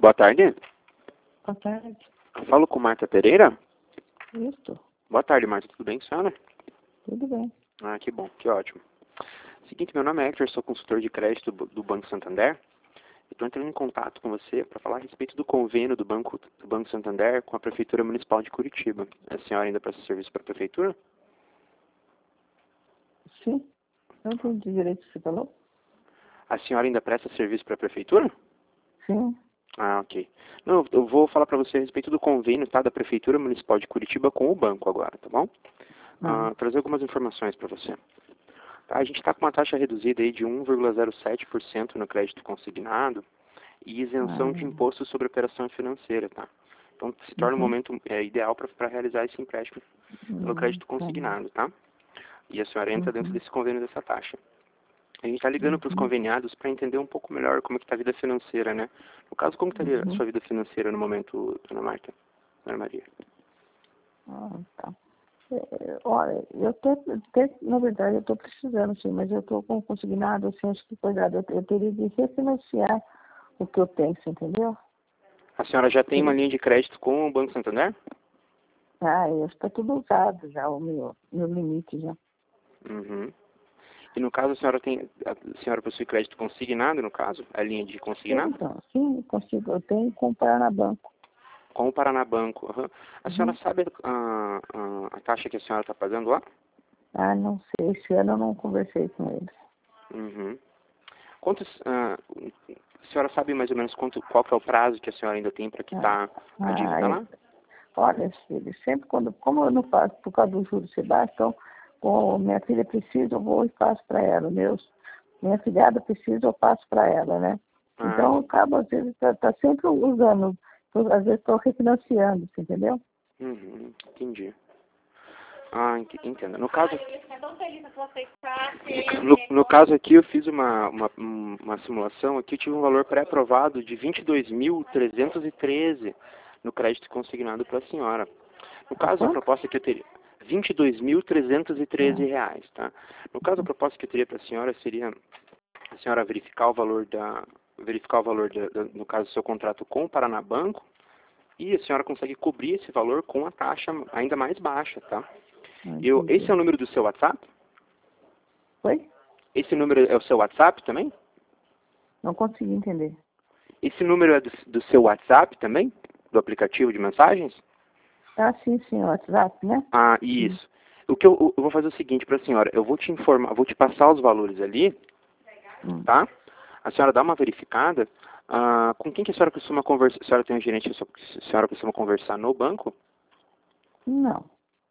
Boa tarde. Boa tarde. Eu falo com Marta Pereira. Isso. Boa tarde, Marta. Tudo bem com a senhora? Tudo bem. Ah, que bom. Que ótimo. Seguinte, meu nome é Hector, sou consultor de crédito do Banco Santander. Estou entrando em contato com você para falar a respeito do convênio do Banco Santander com a Prefeitura Municipal de Curitiba. A senhora ainda presta serviço para a Prefeitura? Sim. Eu não entendi direito o que você falou. A senhora ainda presta serviço para a Prefeitura? Sim. Ah, ok. Não, eu vou falar para você a respeito do convênio, tá, da Prefeitura Municipal de Curitiba com o banco agora, tá bom? Trazer algumas informações para você. Tá, a gente está com uma taxa reduzida aí de 1,07% no crédito consignado e isenção de imposto sobre operação financeira, tá? Então se torna um momento ideal para realizar esse empréstimo pelo crédito consignado, tá? E a senhora entra dentro desse convênio dessa taxa. A gente está ligando para os conveniados para entender um pouco melhor como é que está a vida financeira, né? No caso, como estaria a sua vida financeira no momento, dona Marta? Dona Maria? Tá. Olha, na verdade, eu estou precisando, sim, mas eu estou com consignado, assim, acho que cuidado, eu teria de refinanciar o que eu tenho, você entendeu? A senhora já tem uma linha de crédito com o Banco Santander? Está tudo usado já, o meu limite já. Uhum. E no caso, a senhora possui crédito consignado, no caso? A linha de consignado? Sim, consigo, eu tenho que comprar na banco. Com o Paraná Banco. A senhora sabe a taxa que a senhora está pagando lá? Não sei, esse ano eu não conversei com eles. A senhora sabe mais ou menos qual que é o prazo que a senhora ainda tem para quitar a dívida lá? Olha, filho, sempre como eu não faço por causa do juros Sebastião, então, como minha filha precisa, eu vou e faço para ela. Minha filhada precisa, eu faço para ela, né? Então, eu acabo, às vezes, tá sempre usando, às vezes estou refinanciando, você entendeu? Entendi. Entendo. No caso, no caso aqui, eu fiz uma simulação aqui, eu tive um valor pré-aprovado de 22.313 no crédito consignado para a senhora. No caso, a proposta que eu teria... 22.313 reais, tá? No caso, a proposta que eu teria para a senhora seria a senhora verificar o valor no caso do seu contrato com o Paraná Banco, e a senhora consegue cobrir esse valor com a taxa ainda mais baixa, tá? Esse é o número do seu WhatsApp? Oi? Esse número é o seu WhatsApp também? Não consegui entender. Esse número é do seu WhatsApp também? Do aplicativo de mensagens? Sim, o WhatsApp, né? Isso. O que eu vou fazer é o seguinte para a senhora, eu vou te informar, vou te passar os valores ali, tá? A senhora dá uma verificada. Com quem que a senhora costuma conversar? A senhora tem um gerente, a senhora costuma conversar no banco? Não.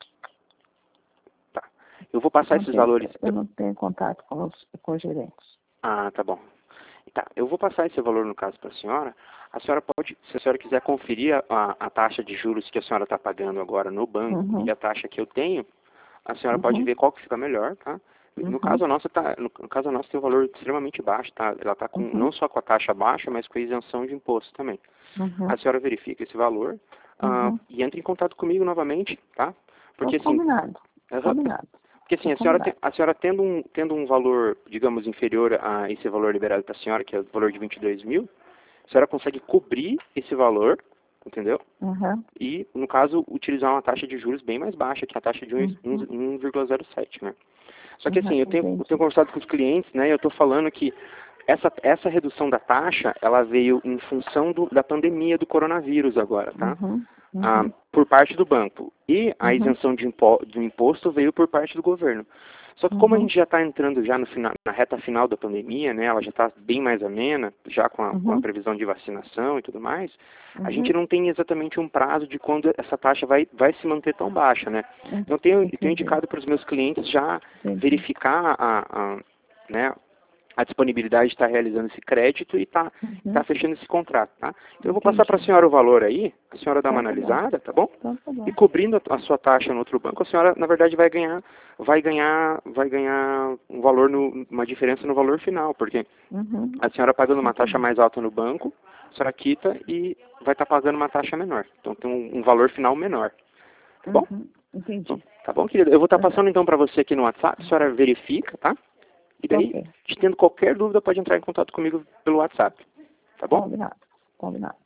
Tá. Eu vou passar esses valores. Eu não tenho contato com os gerentes. Tá bom. Tá, eu vou passar esse valor no caso para a senhora. A senhora pode, se a senhora quiser conferir a taxa de juros que a senhora está pagando agora no banco e a taxa que eu tenho, a senhora pode ver qual que fica melhor, tá? No caso a nossa tem um valor extremamente baixo, tá? Ela está com não só com a taxa baixa, mas com a isenção de imposto também. A senhora verifica esse valor e entra em contato comigo novamente, tá? Porque assim, combinado. porque assim, a senhora tendo um valor, digamos, inferior a esse valor liberado para a senhora, que é o valor de 22 mil, a senhora consegue cobrir esse valor, entendeu? E, no caso, utilizar uma taxa de juros bem mais baixa, que é a taxa de 1,07, né? Só que assim, eu tenho conversado com os clientes, né, e eu estou falando que essa redução da taxa, ela veio em função da pandemia do coronavírus agora, tá? Por parte do banco. E a isenção do imposto veio por parte do governo. Só que como a gente já está entrando já na reta final da pandemia, né, ela já está bem mais amena, já com a previsão de vacinação e tudo mais, a gente não tem exatamente um prazo de quando essa taxa vai se manter tão baixa, né? Então eu tenho indicado para os meus clientes já verificar né, a disponibilidade de estar realizando esse crédito e tá fechando esse contrato, tá? Então eu vou passar para a senhora o valor aí, a senhora dá uma analisada, tá bom? E cobrindo a sua taxa no outro banco, a senhora, na verdade, vai ganhar um valor, uma diferença no valor final, porque a senhora pagando uma taxa mais alta no banco, a senhora quita e vai estar pagando uma taxa menor. Então tem um valor final menor. Tá bom? Entendi. Tá bom, querida? Eu vou estar passando então para você aqui no WhatsApp, a senhora verifica, tá? E daí, tendo qualquer dúvida, pode entrar em contato comigo pelo WhatsApp. Tá bom? Combinado.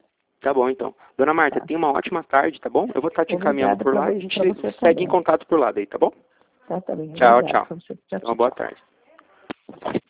Tá bom, então. Dona Marta, tenha uma ótima tarde, tá bom? Eu vou estar te encaminhando por lá e a gente segue em contato por lá daí, tá bom? Tá bem. Tchau, Obrigada. tchau. Uma boa tarde.